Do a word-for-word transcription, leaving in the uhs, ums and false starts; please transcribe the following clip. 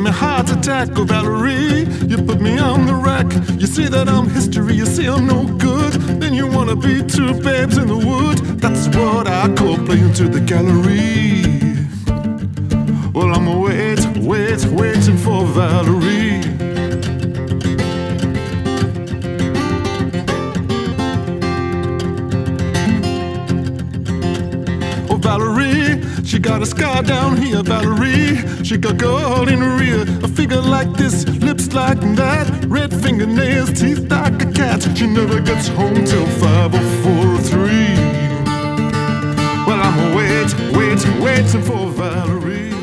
give me heart attack. Oh Valerie, you put me on the rack. You see that I'm history, you see I'm no good. Then you wanna be two babes in the wood. That's what I call playing to the gallery. Well, I'm wait, wait, waiting for Valerie. Oh Valerie, she got a scar down here, Valerie. She got gold in her ear, a figure like this, lips like that, red fingernails, teeth like a cat. She never gets home till five or four or three. Well, I'm wait, wait, waiting for Valerie.